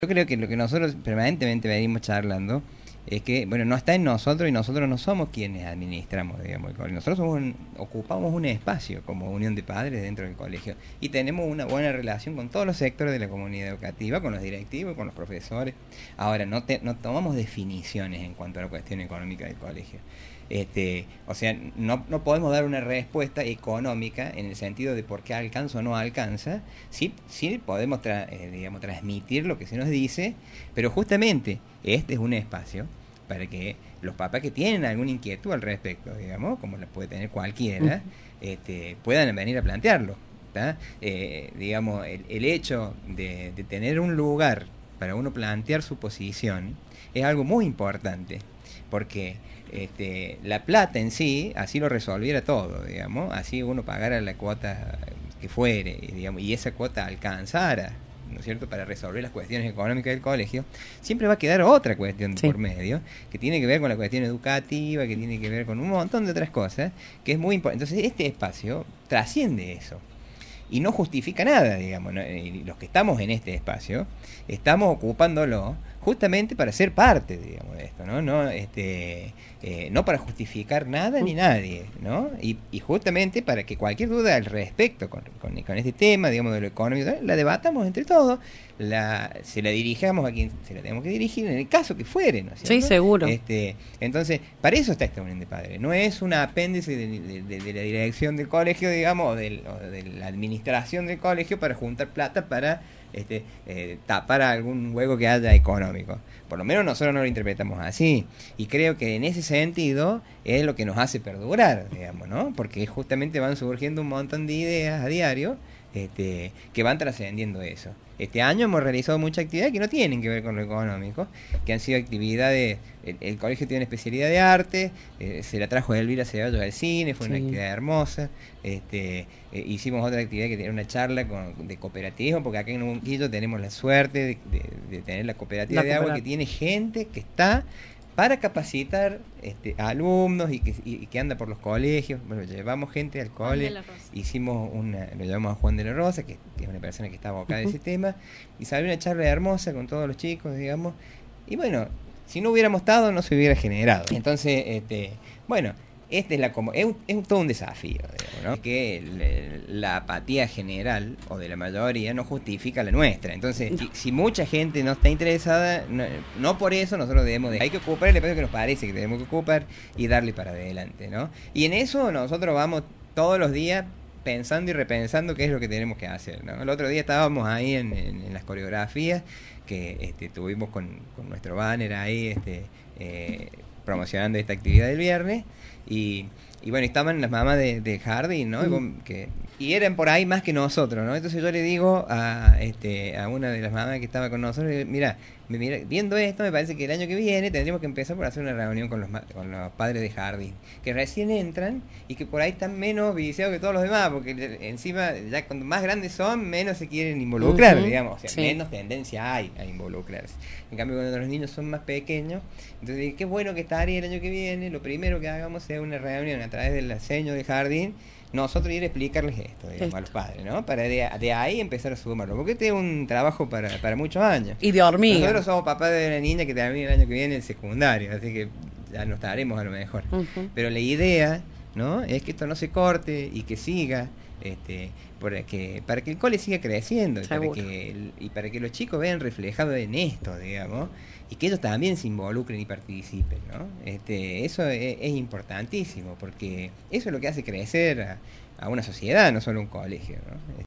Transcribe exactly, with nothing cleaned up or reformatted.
Yo creo que lo que nosotros permanentemente venimos charlando es que, bueno, no está en nosotros y nosotros no somos quienes administramos, digamos, el colegio. Nosotros somos un- ocupamos un espacio como unión de padres dentro del colegio y tenemos una buena relación con todos los sectores de la comunidad educativa, con los directivos, con los profesores. Ahora, no, te- no tomamos definiciones en cuanto a la cuestión económica del colegio. Este, o sea, no, no podemos dar una respuesta económica en el sentido de por qué alcanza o no alcanza. Sí, sí podemos tra- eh, digamos, transmitir lo que se nos dice, pero justamente este es un espacio para que los papás que tienen alguna inquietud al respecto, digamos, como la puede tener cualquiera, este, puedan venir a plantearlo. ¿Tá? Eh, digamos, el, el hecho de, de tener un lugar para uno plantear su posición es algo muy importante, porque este, la plata en sí, así lo resolviera todo, digamos, así uno pagara la cuota que fuere, digamos, y esa cuota alcanzara, ¿no es cierto?, para resolver las cuestiones económicas del colegio, siempre va a quedar otra cuestión Sí. por medio, que tiene que ver con la cuestión educativa, que tiene que ver con un montón de otras cosas, que es muy importante. Entonces, este espacio trasciende eso y no justifica nada, digamos, ¿no? Y los que estamos en este espacio estamos ocupándolo justamente para ser parte, digamos, de esto, ¿no? No, este, eh, no para justificar nada ni nadie, ¿no? Y, y justamente para que cualquier duda al respecto con, con, con este tema, digamos, de lo económico, la debatamos entre todos, la, se la dirijamos a quien se la tenemos que dirigir, en el caso que fuere, ¿no es cierto? Sí, seguro. Este, entonces, para eso está esta unión de padres. No es un apéndice de, de, de, de la dirección del colegio, digamos, o, del, o de la administración del colegio para juntar plata para este, eh, tapar algún hueco que haya económico. Por lo menos nosotros no lo interpretamos así. Y creo que en ese sentido es lo que nos hace perdurar, digamos, ¿no? Porque justamente van surgiendo un montón de ideas a diario este, que van trascendiendo eso. Este año hemos realizado muchas actividades que no tienen que ver con lo económico, que han sido actividades, el, el colegio tiene una especialidad de arte, eh, se la trajo Elvira Ceballos al cine, fue Sí. una actividad hermosa, este, eh, hicimos otra actividad que era una charla con, de cooperativismo, porque acá en Unquillo tenemos la suerte de, de, de tener la cooperativa La de agua coopera- que tiene gente que está para capacitar este, a alumnos y que, y, y que anda por los colegios. Bueno, llevamos gente al Juan de cole, la Rosa. hicimos una, lo llamamos a Juan de la Rosa, que, que es una persona que está abocada a ese Ujú. tema, y salió una charla hermosa con todos los chicos, digamos, y bueno, si no hubiéramos estado no se hubiera generado. Entonces, este, bueno, este es la como es, un- es un- todo un desafío, digamos, ¿no? Que el- la apatía general o de la mayoría no justifica la nuestra. Entonces, si, si mucha gente no está interesada, no, no por eso nosotros debemos de, hay que ocupar el espacio que nos parece que tenemos que ocupar y darle para adelante, ¿no? Y en eso nosotros vamos todos los días pensando y repensando qué es lo que tenemos que hacer, ¿no? El otro día estábamos ahí en, en- en las coreografías que este, tuvimos con, con nuestro banner ahí este, eh, promocionando esta actividad del viernes y, y bueno, estaban las mamás de, de jardín, ¿no? Y, Mm. con- que, y eran por ahí más que nosotros, ¿no? Entonces yo le digo a, este, a una de las mamás que estaba con nosotros, mira, mira, viendo esto me parece que el año que viene tendríamos que empezar por hacer una reunión con los, ma- con los padres de jardín, que recién entran y que por ahí están menos viciados que todos los demás, porque le- encima ya cuando más grandes son, menos se quieren involucrar, Ujú, digamos, o sea, sí. menos tendencia hay a involucrarse. En cambio, cuando los niños son más pequeños, entonces dije, qué bueno que estaría el año que viene, lo primero que hagamos sea una reunión a través del seño de jardín, nosotros ir a explicarles esto, digamos, Esto. a los padres, ¿no? Para de, de ahí empezar a sumarlo, porque este es un trabajo para, para muchos años. Y de hormiga. Nosotros somos papás de una niña que termina el año que viene el secundario, así que ya no estaremos a lo mejor. Ujú. Pero la idea, ¿no?, es que esto no se corte y que siga, este, para que, para que el cole siga creciendo y para, Seguro. que, el- y para que los chicos vean reflejado en esto, digamos, y que ellos también se involucren y participen, ¿no? Este, eso es, es importantísimo, porque eso es lo que hace crecer a, a una sociedad, no solo un colegio, ¿no?